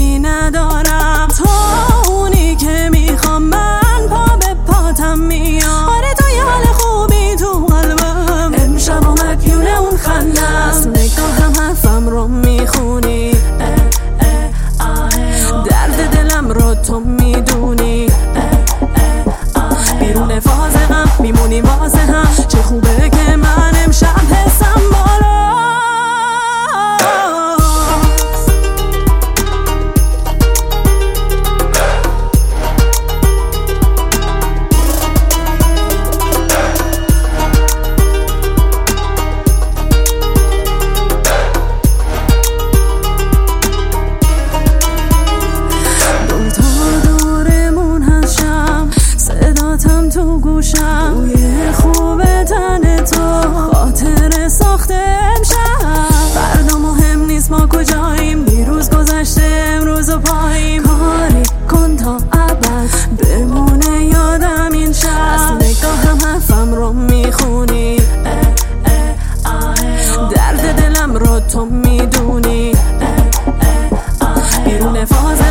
دیگری ندارم. تا اونی که میخوام من پا به پاتم میام. آره تو یه حال خوبی تو قلبم، امشب اومد پیونه اون خندم. نگاهم حرفم رو میخونی، درد دلم رو تو میدونی. بیرون فاز هم میمونی واسه هم، چه خوبه که من امشب حسم بالا. تو گوشم بوی خوب تن تو، خاطر ساخته امشب. فردا مهم نیست ما کجاییم، دیروز گذشته امروز و پاییم. کاری کن تا ابد بمونه یادم این شب. از نگاهم حرفم رو میخونی، درد دلم رو تو میدونی. بیرون فاز